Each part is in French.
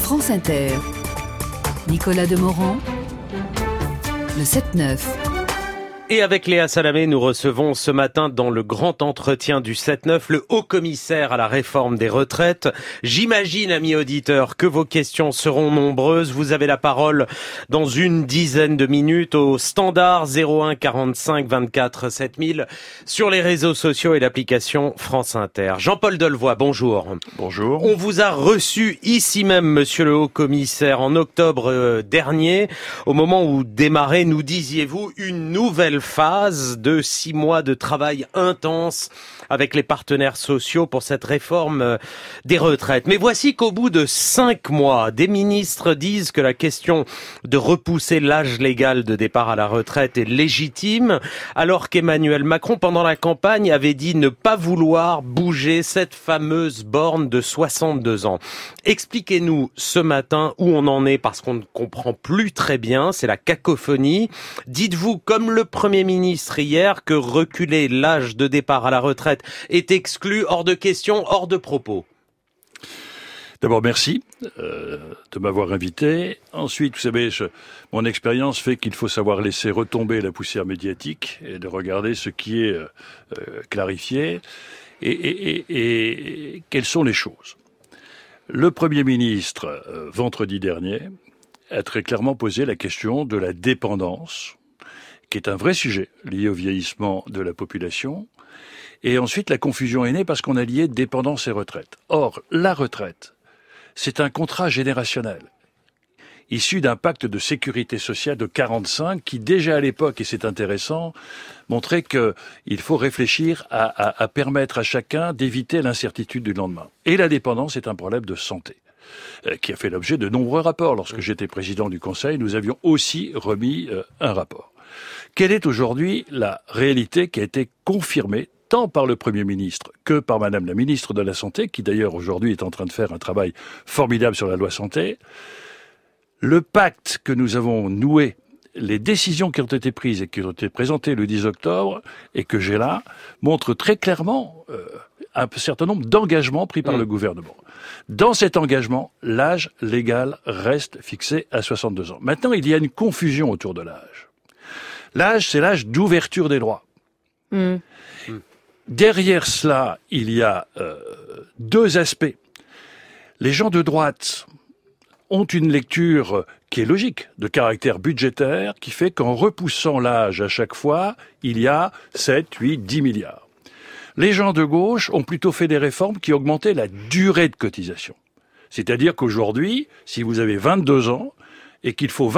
France Inter. Nicolas Demorand, le 7-9. Et avec Léa Salamé, nous recevons ce matin dans le grand entretien du 7-9 le haut-commissaire à la réforme des retraites. J'imagine, amis auditeurs, que vos questions seront nombreuses. Vous avez la parole dans une dizaine de minutes au standard 01 45 24 7000 sur les réseaux sociaux et l'application France Inter. Jean-Paul Delevoye, bonjour. Bonjour. On vous a reçu ici même, monsieur le haut-commissaire, en octobre dernier. Au moment où démarrait, nous disiez-vous, une nouvelle phase de 6 mois de travail intense avec les partenaires sociaux pour cette réforme des retraites. Mais voici qu'au bout de 5 mois, des ministres disent que la question de repousser l'âge légal de départ à la retraite est légitime, alors qu'Emmanuel Macron, pendant la campagne, avait dit ne pas vouloir bouger cette fameuse borne de 62 ans. Expliquez-nous ce matin où on en est, parce qu'on ne comprend plus très bien, c'est la cacophonie. Dites-vous, comme le Premier ministre hier, que reculer l'âge de départ à la retraite est exclu, hors de question, hors de propos? D'abord, merci de m'avoir invité. Ensuite, vous savez, mon expérience fait qu'il faut savoir laisser retomber la poussière médiatique et de regarder ce qui est clarifié et quelles sont les choses. Le Premier ministre, vendredi dernier, a très clairement posé la question de la dépendance, qui est un vrai sujet lié au vieillissement de la population. Et ensuite, la confusion est née parce qu'on a lié dépendance et retraite. Or, la retraite, c'est un contrat générationnel, issu d'un pacte de sécurité sociale de 45 qui, déjà à l'époque, et c'est intéressant, montrait qu'il faut réfléchir à permettre à chacun d'éviter l'incertitude du lendemain. Et la dépendance est un problème de santé, qui a fait l'objet de nombreux rapports. Lorsque j'étais président du Conseil, nous avions aussi remis un rapport. Quelle est aujourd'hui la réalité qui a été confirmée tant par le Premier ministre que par Madame la ministre de la Santé, qui d'ailleurs aujourd'hui est en train de faire un travail formidable sur la loi santé? Le pacte que nous avons noué, les décisions qui ont été prises et qui ont été présentées le 10 octobre, et que j'ai là, montrent très clairement un certain nombre d'engagements pris par le gouvernement. Dans cet engagement, l'âge légal reste fixé à 62 ans. Maintenant, il y a une confusion autour de l'âge. L'âge, c'est l'âge d'ouverture des droits. Derrière cela, il y a deux aspects. Les gens de droite ont une lecture qui est logique, de caractère budgétaire, qui fait qu'en repoussant l'âge à chaque fois, il y a 7, 8, 10 milliards. Les gens de gauche ont plutôt fait des réformes qui augmentaient la durée de cotisation. C'est-à-dire qu'aujourd'hui, si vous avez 22 ans et qu'il faut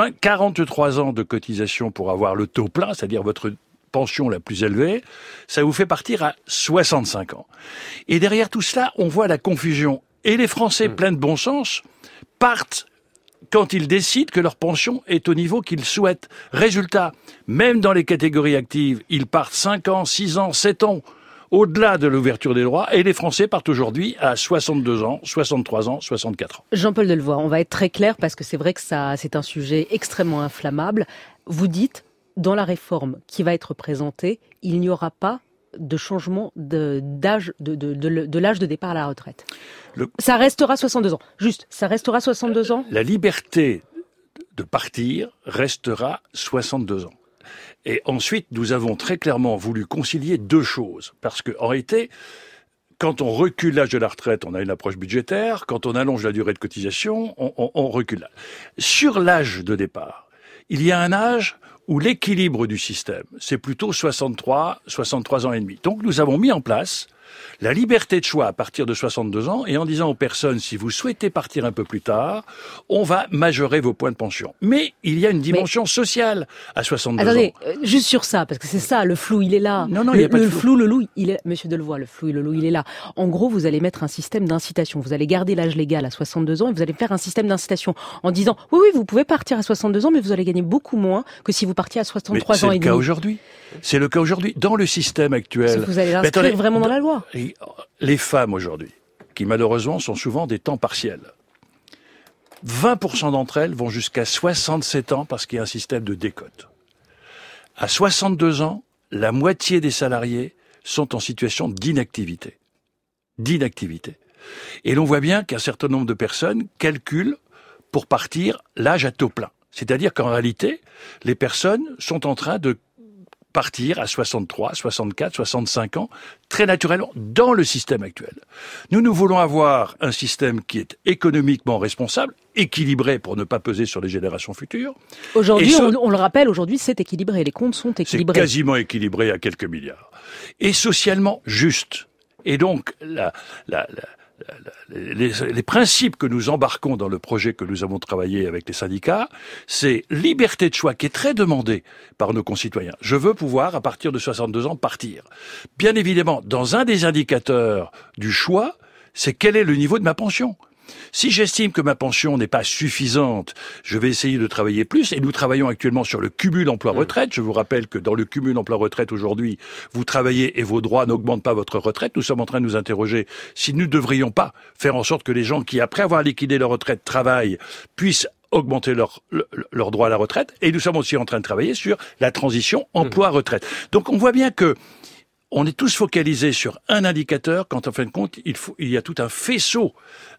43 ans de cotisation pour avoir le taux plein, c'est-à-dire votre pension la plus élevée, ça vous fait partir à 65 ans. Et derrière tout cela, on voit la confusion. Et les Français, pleins de bon sens, partent quand ils décident que leur pension est au niveau qu'ils souhaitent. Résultat, même dans les catégories actives, ils partent 5 ans, 6 ans, 7 ans au-delà de l'ouverture des droits, et les Français partent aujourd'hui à 62 ans, 63 ans, 64 ans. Jean-Paul Delevoye, on va être très clair parce que c'est vrai que c'est un sujet extrêmement inflammable. Vous dites, dans la réforme qui va être présentée, il n'y aura pas de changement d'âge de l'âge de départ à la retraite. Ça restera 62 ans. Juste, ça restera 62 ans ? La liberté de partir restera 62 ans. Et ensuite, nous avons très clairement voulu concilier deux choses. Parce qu'en réalité, quand on recule l'âge de la retraite, on a une approche budgétaire. Quand on allonge la durée de cotisation, on recule. Sur l'âge de départ, il y a un âge où l'équilibre du système, c'est plutôt 63 ans et demi. Donc nous avons mis en place la liberté de choix à partir de 62 ans et en disant aux personnes, si vous souhaitez partir un peu plus tard, on va majorer vos points de pension. Mais il y a une dimension sociale à 62 ans. Attendez, juste sur ça, parce que c'est ça, le flou, il est là. Non, il n'y a pas de flou. Le loup, il est, Monsieur Delevoye, le flou et le loup, il est là. En gros, vous allez mettre un système d'incitation. Vous allez garder l'âge légal à 62 ans et vous allez faire un système d'incitation en disant, oui, vous pouvez partir à 62 ans, mais vous allez gagner beaucoup moins que si vous partiez à 63 ans et demi. C'est le cas aujourd'hui. C'est le cas aujourd'hui. Dans le système actuel. Vous allez l'inscrire vraiment dans la loi. Les femmes aujourd'hui, qui malheureusement sont souvent des temps partiels, 20% d'entre elles vont jusqu'à 67 ans parce qu'il y a un système de décote. À 62 ans, la moitié des salariés sont en situation d'inactivité. Et l'on voit bien qu'un certain nombre de personnes calculent pour partir l'âge à taux plein. C'est-à-dire qu'en réalité, les personnes sont en train de partir à 63, 64, 65 ans, très naturellement, dans le système actuel. Nous voulons avoir un système qui est économiquement responsable, équilibré pour ne pas peser sur les générations futures. Aujourd'hui, on le rappelle, aujourd'hui, c'est équilibré. Les comptes sont équilibrés. C'est quasiment équilibré à quelques milliards. Et socialement juste. Et donc, les principes que nous embarquons dans le projet que nous avons travaillé avec les syndicats, c'est liberté de choix qui est très demandée par nos concitoyens. Je veux pouvoir, à partir de 62 ans, partir. Bien évidemment, dans un des indicateurs du choix, c'est quel est le niveau de ma pension. Si j'estime que ma pension n'est pas suffisante, je vais essayer de travailler plus, et nous travaillons actuellement sur le cumul emploi-retraite. Je vous rappelle que dans le cumul emploi-retraite aujourd'hui, vous travaillez et vos droits n'augmentent pas votre retraite. Nous sommes en train de nous interroger si nous ne devrions pas faire en sorte que les gens qui, après avoir liquidé leur retraite, travaillent, puissent augmenter leur droit à la retraite. Et nous sommes aussi en train de travailler sur la transition emploi-retraite. Donc on voit bien que on est tous focalisés sur un indicateur quand, en fin de compte, il y a tout un faisceau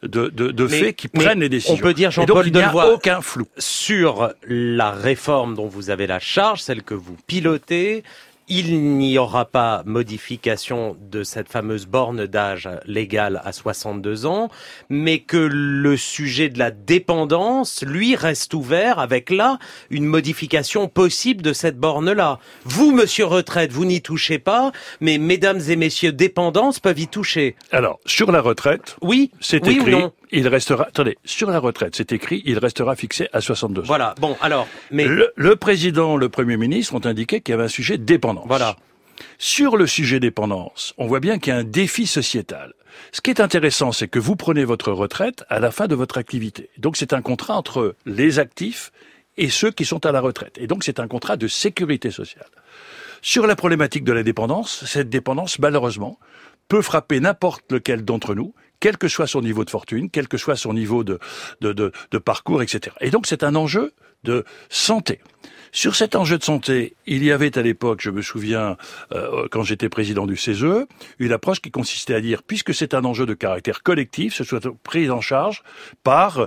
de faits qui prennent les décisions. On peut dire, Jean-Paul Delevoye, il n'y a aucun flou. Sur la réforme dont vous avez la charge, celle que vous pilotez, il n'y aura pas modification de cette fameuse borne d'âge légale à 62 ans, mais que le sujet de la dépendance, lui, reste ouvert avec là une modification possible de cette borne-là. Vous, monsieur retraite, vous n'y touchez pas, mais mesdames et messieurs dépendance peuvent y toucher. Alors, sur la retraite, oui, c'est oui écrit, ou non? Il restera, attendez, sur la retraite, c'est écrit, il restera fixé à 62 ans. Voilà, bon, alors, mais... Le président, le premier ministre ont indiqué qu'il y avait un sujet dépendance. Voilà. Sur le sujet dépendance, on voit bien qu'il y a un défi sociétal. Ce qui est intéressant, c'est que vous prenez votre retraite à la fin de votre activité. Donc c'est un contrat entre les actifs et ceux qui sont à la retraite. Et donc c'est un contrat de sécurité sociale. Sur la problématique de la dépendance, cette dépendance, malheureusement, peut frapper n'importe lequel d'entre nous, quel que soit son niveau de fortune, quel que soit son niveau de parcours, etc. Et donc c'est un enjeu de santé. Sur cet enjeu de santé, il y avait à l'époque, je me souviens, quand j'étais président du CESE, une approche qui consistait à dire, puisque c'est un enjeu de caractère collectif, ce soit pris en charge par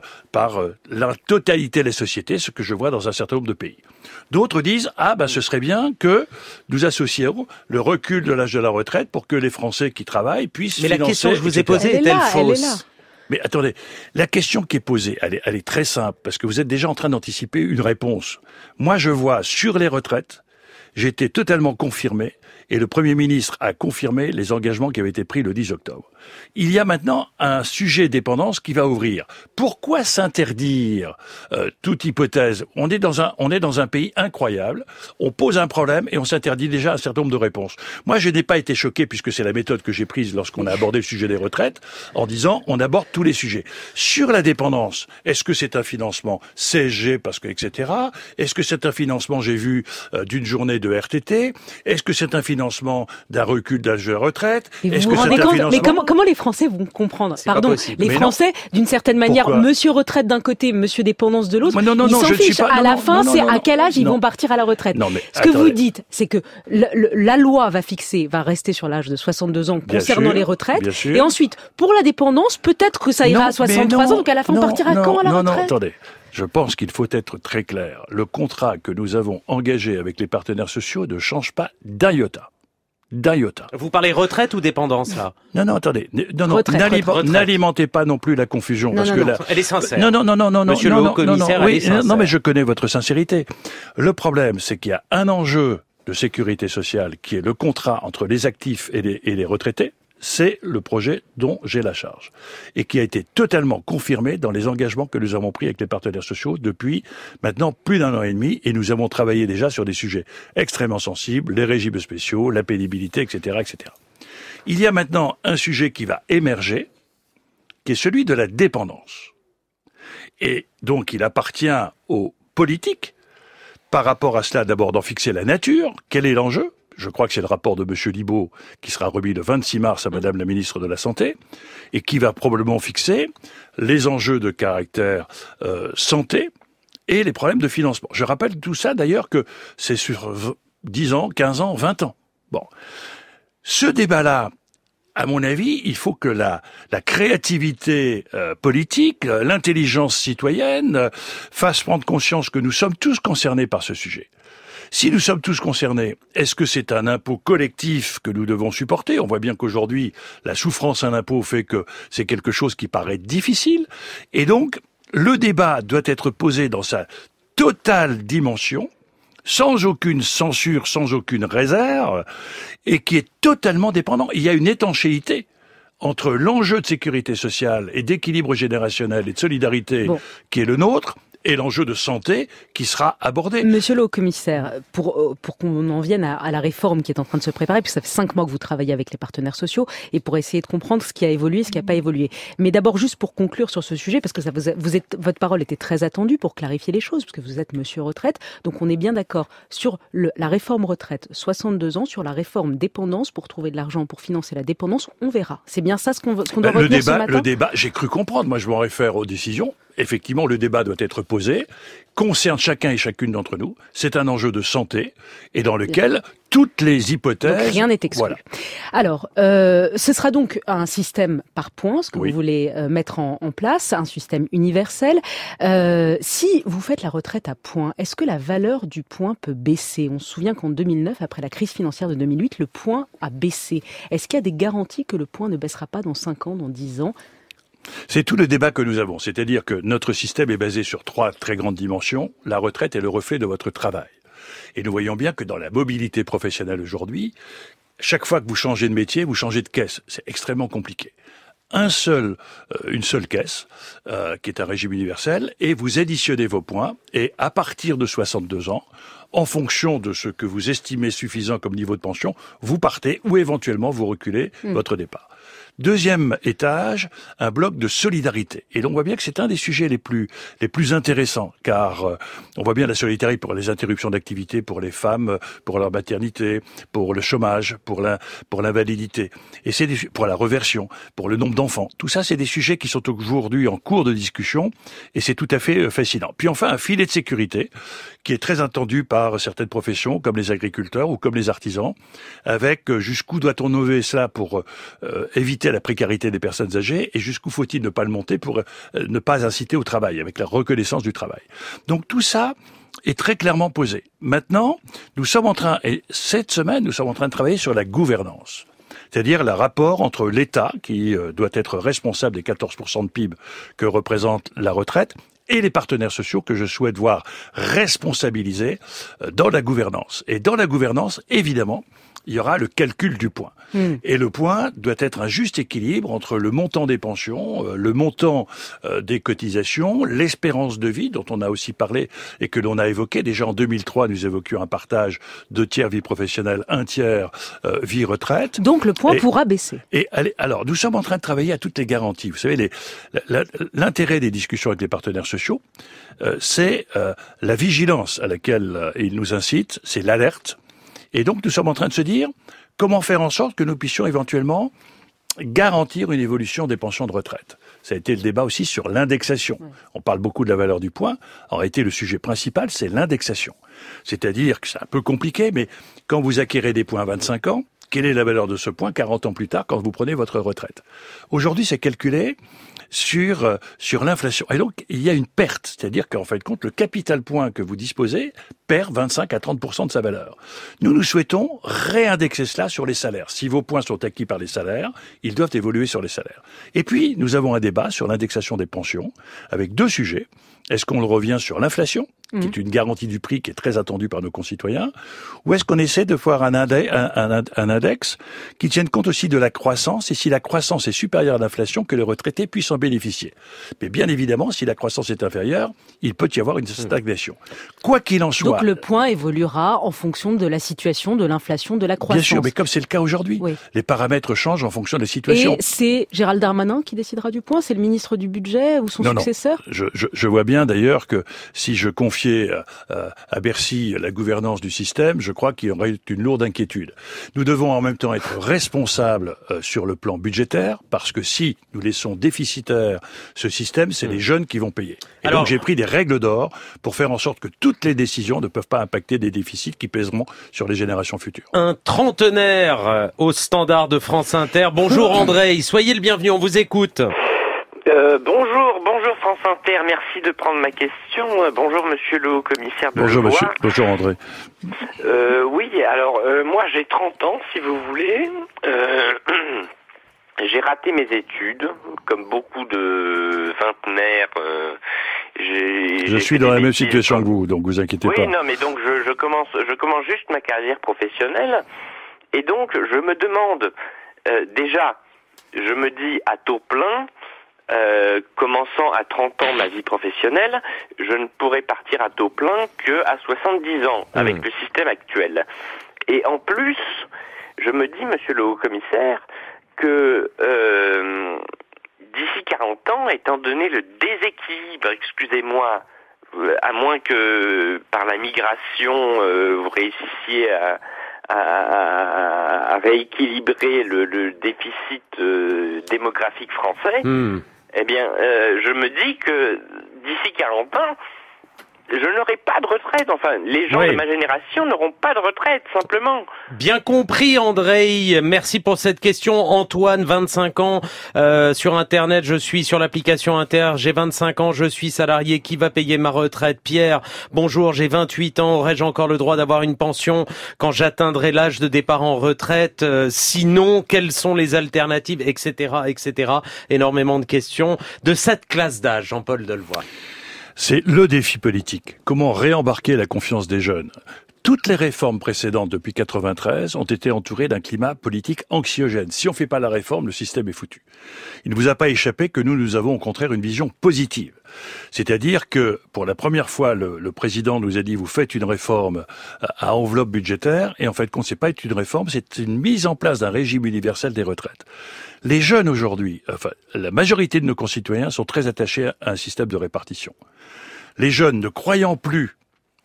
la totalité de la société, ce que je vois dans un certain nombre de pays. D'autres disent, ce serait bien que nous associons le recul de l'âge de la retraite pour que les Français qui travaillent puissent financer... Mais la question que je vous ai posée est-elle fausse? Mais attendez, la question qui est posée, elle est très simple, parce que vous êtes déjà en train d'anticiper une réponse. Moi, je vois sur les retraites, j'ai été totalement confirmé, et le Premier ministre a confirmé les engagements qui avaient été pris le 10 octobre. Il y a maintenant un sujet dépendance qui va ouvrir. Pourquoi s'interdire toute hypothèse? On est dans un pays incroyable, on pose un problème et on s'interdit déjà un certain nombre de réponses. Moi, je n'ai pas été choqué, puisque c'est la méthode que j'ai prise lorsqu'on a abordé le sujet des retraites, en disant on aborde tous les sujets. Sur la dépendance, est-ce que c'est un financement CSG, parce que etc. Est-ce que c'est un financement, j'ai vu, d'une journée de RTT? Est-ce que c'est un financement d'un recul d'âge de la retraite? Est-ce que c'est un financement... Mais comment les Français vont comprendre? Pardon, les Français, d'une certaine manière, monsieur retraite d'un côté, monsieur dépendance de l'autre, ils s'en fichent. À la fin, c'est à quel âge ils vont partir à la retraite. Ce que vous dites, c'est que la loi va rester sur l'âge de 62 ans concernant les retraites. Et ensuite, pour la dépendance, peut-être que ça ira à 63 ans, donc à la fin, on partira quand à la retraite? Non, attendez. Je pense qu'il faut être très clair. Le contrat que nous avons engagé avec les partenaires sociaux ne change pas d'un iota. Vous parlez retraite ou dépendance, là? Non, attendez. Retraite. N'alimentez pas non plus la confusion. Elle est sincère. Non. Monsieur le haut-commissaire, elle est sincère. Non, mais je connais votre sincérité. Le problème, c'est qu'il y a un enjeu de sécurité sociale qui est le contrat entre les actifs et les retraités. C'est le projet dont j'ai la charge et qui a été totalement confirmé dans les engagements que nous avons pris avec les partenaires sociaux depuis maintenant plus d'un an et demi, et nous avons travaillé déjà sur des sujets extrêmement sensibles, les régimes spéciaux, la pénibilité, etc., etc. Il y a maintenant un sujet qui va émerger, qui est celui de la dépendance. Et donc il appartient aux politiques, par rapport à cela, d'abord d'en fixer la nature, quel est l'enjeu? Je crois que c'est le rapport de M. Libault qui sera remis le 26 mars à Madame la ministre de la Santé et qui va probablement fixer les enjeux de caractère santé et les problèmes de financement. Je rappelle tout ça d'ailleurs que c'est sur 10 ans, 15 ans, 20 ans. Bon. Ce débat-là, à mon avis, il faut que la créativité politique, l'intelligence citoyenne fasse prendre conscience que nous sommes tous concernés par ce sujet. Si nous sommes tous concernés, est-ce que c'est un impôt collectif que nous devons supporter? On voit bien qu'aujourd'hui, la souffrance à l'impôt fait que c'est quelque chose qui paraît difficile. Et donc, le débat doit être posé dans sa totale dimension, sans aucune censure, sans aucune réserve, et qui est totalement dépendant. Il y a une étanchéité entre l'enjeu de sécurité sociale et d'équilibre générationnel et de solidarité qui est le nôtre, et l'enjeu de santé qui sera abordé. Monsieur le haut-commissaire, pour qu'on en vienne à la réforme qui est en train de se préparer, puisque ça fait 5 mois que vous travaillez avec les partenaires sociaux, et pour essayer de comprendre ce qui a évolué, ce qui n'a pas évolué. Mais d'abord, juste pour conclure sur ce sujet, parce que votre parole était très attendue pour clarifier les choses, parce que vous êtes monsieur retraite, donc on est bien d'accord sur la réforme retraite, 62 ans, sur la réforme dépendance, pour trouver de l'argent pour financer la dépendance, on verra. C'est bien ça ce qu'on doit retenir ce matin ? Le débat, j'ai cru comprendre, moi je m'en réfère aux décisions. Effectivement, le débat doit être posé, concerne chacun et chacune d'entre nous. C'est un enjeu de santé et dans lequel toutes les hypothèses... Donc rien n'est exclu. Voilà. Alors, ce sera donc un système par points, ce que vous voulez mettre en place, un système universel. Si vous faites la retraite à points, est-ce que la valeur du point peut baisser? On se souvient qu'en 2009, après la crise financière de 2008, le point a baissé. Est-ce qu'il y a des garanties que le point ne baissera pas dans 5 ans, dans 10 ans? C'est tout le débat que nous avons. C'est-à-dire que notre système est basé sur 3 très grandes dimensions. La retraite est le reflet de votre travail. Et nous voyons bien que dans la mobilité professionnelle aujourd'hui, chaque fois que vous changez de métier, vous changez de caisse. C'est extrêmement compliqué. Une seule caisse, qui est un régime universel, et vous additionnez vos points, et à partir de 62 ans, en fonction de ce que vous estimez suffisant comme niveau de pension, vous partez ou éventuellement vous reculez votre départ. Deuxième étage, un bloc de solidarité. Et on voit bien que c'est un des sujets les plus intéressants, car on voit bien la solidarité pour les interruptions d'activité, pour les femmes, pour leur maternité, pour le chômage, pour l'invalidité, et c'est pour la reversion, pour le nombre d'enfants. Tout ça, c'est des sujets qui sont aujourd'hui en cours de discussion, et c'est tout à fait fascinant. Puis enfin, un filet de sécurité qui est très attendu par certaines professions, comme les agriculteurs ou comme les artisans, avec jusqu'où doit-on lever cela pour éviter la précarité des personnes âgées, et jusqu'où faut-il ne pas le monter pour ne pas inciter au travail, avec la reconnaissance du travail. Donc tout ça est très clairement posé. Maintenant, cette semaine, nous sommes en train de travailler sur la gouvernance. C'est-à-dire le rapport entre l'État, qui doit être responsable des 14% de PIB que représente la retraite, et les partenaires sociaux que je souhaite voir responsabilisés dans la gouvernance. Et dans la gouvernance, évidemment, il y aura le calcul du point. Et le point doit être un juste équilibre entre le montant des pensions, le montant des cotisations, l'espérance de vie dont on a aussi parlé et que l'on a évoqué. Déjà en 2003, nous évoquions un partage 2 tiers vie professionnelle, 1 tiers vie retraite. Donc le point pourra baisser. Et alors, nous sommes en train de travailler à toutes les garanties. Vous savez, l'intérêt des discussions avec les partenaires sociaux, c'est la vigilance à laquelle ils nous incitent, c'est l'alerte. Et donc, nous sommes en train de se dire comment faire en sorte que nous puissions éventuellement garantir une évolution des pensions de retraite. Ça a été le débat aussi sur l'indexation. On parle beaucoup de la valeur du point. En réalité, le sujet principal, c'est l'indexation. C'est-à-dire que c'est un peu compliqué, mais quand vous acquérez des points à 25 ans, quelle est la valeur de ce point 40 ans plus tard quand vous prenez votre retraite? Aujourd'hui, c'est calculé sur l'inflation. Et donc, il y a une perte. C'est-à-dire qu'en fin de compte, le capital point que vous disposez perd 25 à 30% de sa valeur. Nous souhaitons réindexer cela sur les salaires. Si vos points sont acquis par les salaires, ils doivent évoluer sur les salaires. Et puis, nous avons un débat sur l'indexation des pensions avec 2 sujets. Est-ce qu'on revient sur l'inflation, qui est une garantie du prix qui est très attendue par nos concitoyens, ou est-ce qu'on essaie de faire un index qui tienne compte aussi de la croissance, et si la croissance est supérieure à l'inflation, que les retraités puissent en bénéficier. Mais bien évidemment, si la croissance est inférieure, il peut y avoir une stagnation. Quoi qu'il en soit... Donc le point évoluera en fonction de la situation, de l'inflation, de la croissance. Bien sûr, mais comme c'est le cas aujourd'hui, les paramètres changent en fonction de la situation. Et c'est Gérald Darmanin qui décidera du point? C'est le ministre du Budget ou son successeur? Je vois bien d'ailleurs que si je confie confier à Bercy la gouvernance du système, je crois qu'il y aurait une lourde inquiétude. Nous devons en même temps être responsables sur le plan budgétaire, parce que si nous laissons déficitaire ce système, c'est les jeunes qui vont payer. Et donc j'ai pris des règles d'or pour faire en sorte que toutes les décisions ne peuvent pas impacter des déficits qui pèseront sur les générations futures. Un trentenaire au standard de France Inter. Bonjour André, soyez le bienvenu, on vous écoute. Bonjour France Inter, merci de prendre ma question. Bonjour monsieur le haut-commissaire de Bonjour André. Oui, alors moi j'ai 30 ans si vous voulez. J'ai raté mes études, comme beaucoup de vingtenaires. Je suis dans la même situation que vous, donc vous inquiétez pas. Oui, non, mais donc je commence juste ma carrière professionnelle, et donc je me demande déjà, je me dis à taux plein. Commençant à 30 ans ma vie professionnelle, je ne pourrai partir à taux plein qu'à 70 ans avec le système actuel. Et en plus, je me dis, monsieur le haut-commissaire, que d'ici 40 ans, étant donné le déséquilibre, excusez-moi, à moins que par la migration vous réussissiez à rééquilibrer le déficit démographique français, eh bien, je me dis que d'ici 40 ans, je n'aurai pas de retraite. Enfin, les gens de ma génération n'auront pas de retraite, simplement. Bien compris, André. Merci pour cette question. Antoine, 25 ans, sur Internet, je suis sur l'application Inter. J'ai 25 ans, je suis salarié. Qui va payer ma retraite? Pierre, bonjour, j'ai 28 ans. Aurais-je encore le droit d'avoir une pension quand j'atteindrai l'âge de départ en retraite? Sinon, quelles sont les alternatives, etc., etc. Énormément de questions de cette classe d'âge, Jean-Paul Delevoye. C'est le défi politique. Comment réembarquer la confiance des jeunes? Toutes les réformes précédentes depuis 93 ont été entourées d'un climat politique anxiogène. Si on ne fait pas la réforme, le système est foutu. Il ne vous a pas échappé que nous avons au contraire une vision positive. C'est-à-dire que, pour la première fois, le président nous a dit, vous faites une réforme à enveloppe budgétaire, et en fait, c'est pas une réforme, c'est une mise en place d'un régime universel des retraites. Les jeunes aujourd'hui, enfin, la majorité de nos concitoyens sont très attachés à un système de répartition. Les jeunes, ne croyant plus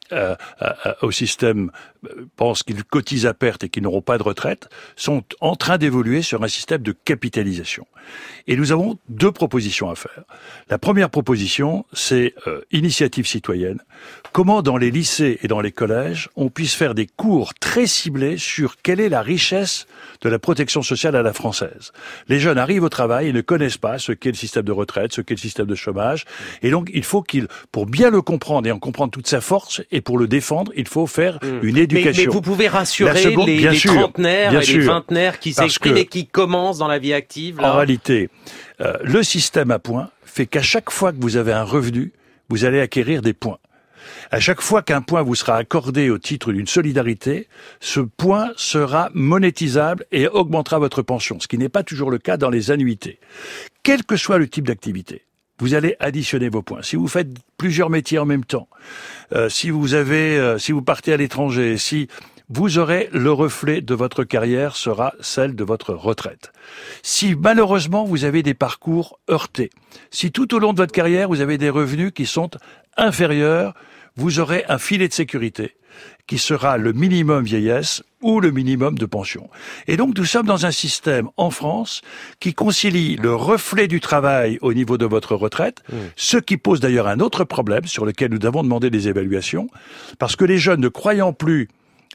au système, pensent qu'ils cotisent à perte et qu'ils n'auront pas de retraite, sont en train d'évoluer sur un système de capitalisation. Et nous avons deux propositions à faire. La première proposition, c'est initiative citoyenne. Comment dans les lycées et dans les collèges, on puisse faire des cours très ciblés sur quelle est la richesse de la protection sociale à la française. Les jeunes arrivent au travail et ne connaissent pas ce qu'est le système de retraite, ce qu'est le système de chômage. Et donc, il faut pour bien le comprendre et en comprendre toute sa force, et pour le défendre, il faut faire une éducation. Mais vous pouvez rassurer les trentenaires et les vingtenaires qui s'expriment et qui commencent dans la vie active. Là. En réalité, le système à points fait qu'à chaque fois que vous avez un revenu, vous allez acquérir des points. À chaque fois qu'un point vous sera accordé au titre d'une solidarité, ce point sera monétisable et augmentera votre pension, ce qui n'est pas toujours le cas dans les annuités. Quel que soit le type d'activité, vous allez additionner vos points. Si vous faites plusieurs métiers en même temps, si vous partez à l'étranger, si vous aurez le reflet de votre carrière sera celle de votre retraite. Si malheureusement vous avez des parcours heurtés, si tout au long de votre carrière vous avez des revenus qui sont inférieurs, vous aurez un filet de sécurité qui sera le minimum vieillesse ou le minimum de pension. Et donc nous sommes dans un système en France qui concilie le reflet du travail au niveau de votre retraite, ce qui pose d'ailleurs un autre problème sur lequel nous avons demandé des évaluations, parce que les jeunes ne croyant plus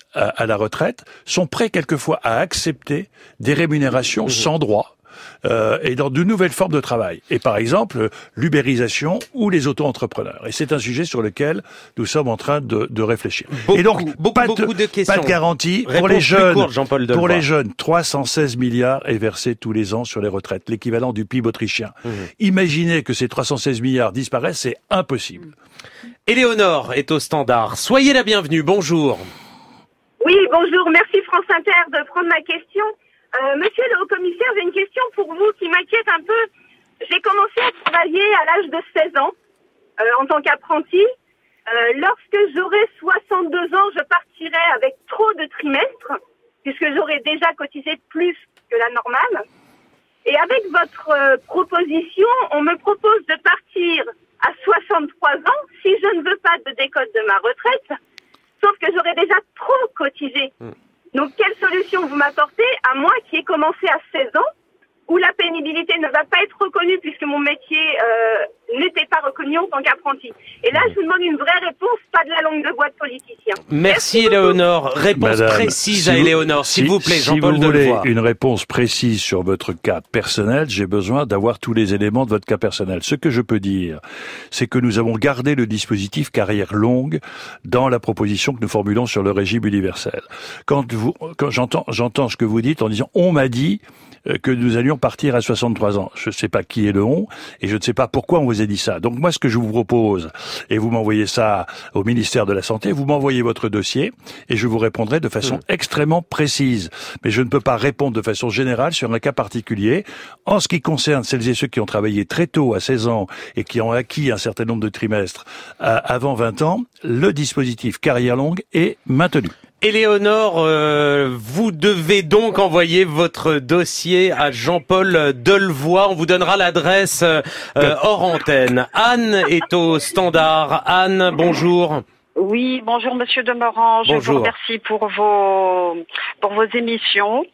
à la retraite sont prêts quelquefois à accepter des rémunérations sans droit. Et dans de nouvelles formes de travail. Et par exemple, l'ubérisation ou les auto-entrepreneurs. Et c'est un sujet sur lequel nous sommes en train de réfléchir. Et donc, beaucoup de questions. Pas de garantie. Pour les jeunes, pour les jeunes, 316 milliards est versé tous les ans sur les retraites, l'équivalent du PIB autrichien. Imaginez que ces 316 milliards disparaissent, c'est impossible. Éléonore est au standard. Soyez la bienvenue, bonjour. Oui, bonjour, merci France Inter de prendre ma question. Monsieur le haut-commissaire, j'ai une question pour vous qui m'inquiète un peu. J'ai commencé à travailler à l'âge de 16 ans en tant qu'apprenti. Lorsque j'aurai 62 ans, je partirai avec trop de trimestres, puisque j'aurai déjà cotisé plus que la normale. Et avec votre proposition, on me propose de partir à 63 ans si je ne veux pas de décote de retraite, sauf que j'aurais déjà trop cotisé. Donc, quelle solution vous m'apportez à moi qui ai commencé à 16 ans, où la pénibilité ne va pas être reconnue puisque mon métier n'était pas reconnu en tant qu'apprenti. Et là, je vous demande une vraie réponse, pas de la langue de bois de politicien. Merci Éléonore. Réponse Madame, précise à Éléonore, s'il vous plaît, Jean-Paul Delevoye. Si vous voulez Delevoye. une réponse précise sur votre cas personnel, j'ai besoin d'avoir tous les éléments de votre cas personnel. Ce que je peux dire, c'est que nous avons gardé le dispositif carrière longue dans la proposition que nous formulons sur le régime universel. Quand j'entends ce que vous dites en disant « on m'a dit », que nous allions partir à 63 ans. Je ne sais pas qui est le on, et je ne sais pas pourquoi on vous a dit ça. Donc moi, ce que je vous propose, et vous m'envoyez ça au ministère de la Santé, vous m'envoyez votre dossier, et je vous répondrai de façon extrêmement précise. Mais je ne peux pas répondre de façon générale sur un cas particulier. En ce qui concerne celles et ceux qui ont travaillé très tôt, à 16 ans, et qui ont acquis un certain nombre de trimestres avant 20 ans, le dispositif carrière longue est maintenu. Éléonore, vous devez donc envoyer votre dossier à Jean-Paul Delevoye. On vous donnera l'adresse hors antenne. Anne est au standard. Anne, bonjour. Oui, bonjour Monsieur Demorand. Je Bonjour. vous remercie pour vos émissions.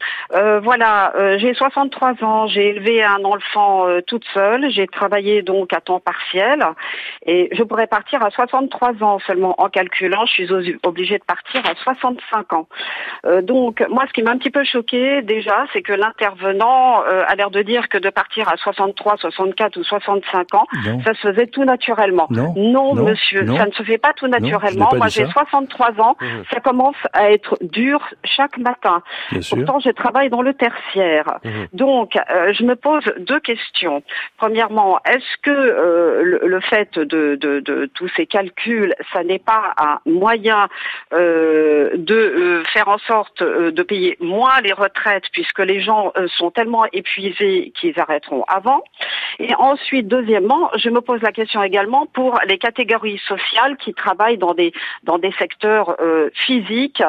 J'ai 63 ans, j'ai élevé un enfant toute seule, j'ai travaillé donc à temps partiel et je pourrais partir à 63 ans seulement en calculant, je suis obligée de partir à 65 ans. Donc moi ce qui m'a un petit peu choquée déjà, c'est que l'intervenant a l'air de dire que de partir à 63, 64 ou 65 ans, ça se faisait tout naturellement. Non, monsieur, ça ne se fait pas tout naturellement. Moi, j'ai 63 ans. Ça commence à être dur chaque matin. Pourtant, je travaille dans le tertiaire. Donc, je me pose deux questions. Premièrement, est-ce que le fait de tous ces calculs, ça n'est pas un moyen de faire en sorte de payer moins les retraites, puisque les gens sont tellement épuisés qu'ils arrêteront avant? Et ensuite, deuxièmement, je me pose la question également pour les catégories sociales qui travaillent dans des secteurs physiques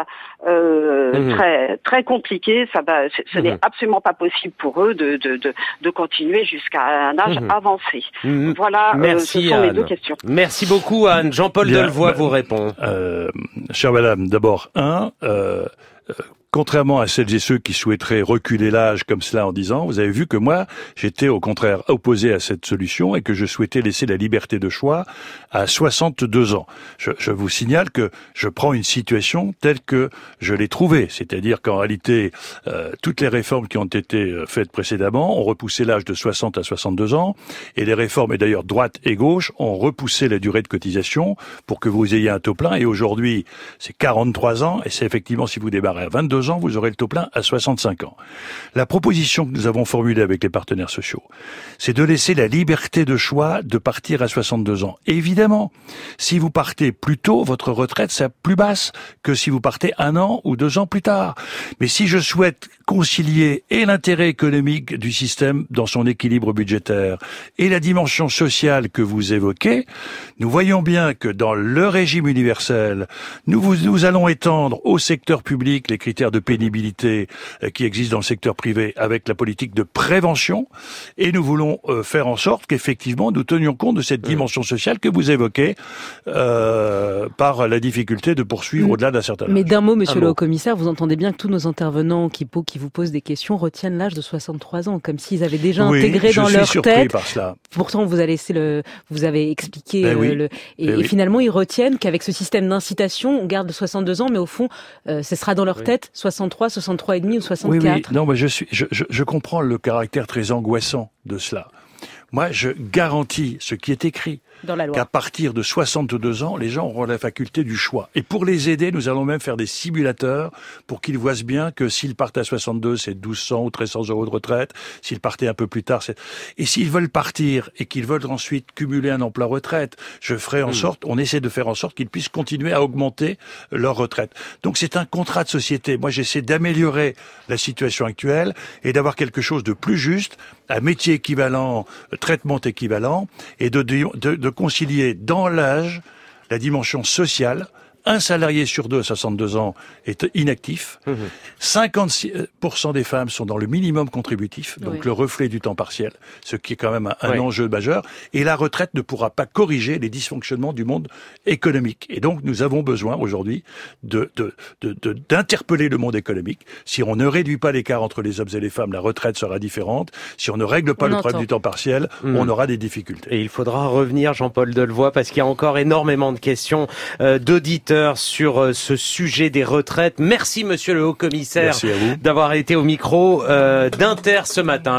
très compliqués. Ce n'est absolument pas possible pour eux de continuer jusqu'à un âge avancé. Voilà, merci, ce sont mes Anne. deux questions. Merci beaucoup Anne. Jean-Paul Delevoye vous répond. Chère madame, d'abord, contrairement à celles et ceux qui souhaiteraient reculer l'âge comme cela en disant, vous avez vu que moi, j'étais au contraire opposé à cette solution et que je souhaitais laisser la liberté de choix à 62 ans. Je vous signale que je prends une situation telle que je l'ai trouvée, c'est-à-dire qu'en réalité, toutes les réformes qui ont été faites précédemment ont repoussé l'âge de 60 à 62 ans et les réformes, et d'ailleurs droite et gauche, ont repoussé la durée de cotisation pour que vous ayez un taux plein et aujourd'hui, c'est 43 ans et c'est effectivement si vous démarrez à 22 ans, vous aurez le taux plein à 65 ans. La proposition que nous avons formulée avec les partenaires sociaux, c'est de laisser la liberté de choix de partir à 62 ans. Et évidemment, si vous partez plus tôt, votre retraite sera plus basse que si vous partez 1 an ou 2 ans plus tard. Mais si je souhaite concilier et l'intérêt économique du système dans son équilibre budgétaire et la dimension sociale que vous évoquez, nous voyons bien que dans le régime universel, nous allons étendre au secteur public les critères de pénibilité qui existent dans le secteur privé avec la politique de prévention et nous voulons faire en sorte qu'effectivement nous tenions compte de cette dimension sociale que vous évoquez par la difficulté de poursuivre au-delà d'un certain âge. Mais d'un mot, monsieur le haut-commissaire, vous entendez bien que tous nos intervenants qui vous posent des questions retiennent l'âge de 63 ans, comme s'ils avaient déjà intégré dans leur tête. Par cela. Pourtant, vous avez expliqué et finalement ils retiennent qu'avec ce système d'incitation, on garde 62 ans, mais au fond, ce sera dans leur tête 63, 63 et demi ou 64. Oui. Non, mais je comprends le caractère très angoissant de cela. Moi, je garantis ce qui est écrit. Dans la loi. Qu'à partir de 62 ans, les gens auront la faculté du choix. Et pour les aider, nous allons même faire des simulateurs pour qu'ils voient bien que s'ils partent à 62, c'est 1200 ou 1300 euros de retraite. S'ils partaient un peu plus tard, et s'ils veulent partir et qu'ils veulent ensuite cumuler un emploi retraite, je ferai en sorte, on essaie de faire en sorte qu'ils puissent continuer à augmenter leur retraite. Donc c'est un contrat de société. Moi, j'essaie d'améliorer la situation actuelle et d'avoir quelque chose de plus juste, un métier équivalent, traitement équivalent, et de concilier dans l'âge la dimension sociale Un salarié sur 2 à 62 ans est inactif. 56% des femmes sont dans le minimum contributif, donc le reflet du temps partiel, ce qui est quand même un enjeu majeur. Et la retraite ne pourra pas corriger les dysfonctionnements du monde économique. Et donc, nous avons besoin aujourd'hui d'interpeller le monde économique. Si on ne réduit pas l'écart entre les hommes et les femmes, la retraite sera différente. Si on ne règle pas le problème du temps partiel, on aura des difficultés. Et il faudra revenir, Jean-Paul Delevoye, parce qu'il y a encore énormément de questions d'auditeurs sur ce sujet des retraites. Merci, monsieur le haut-commissaire, d'avoir été au micro d'Inter ce matin.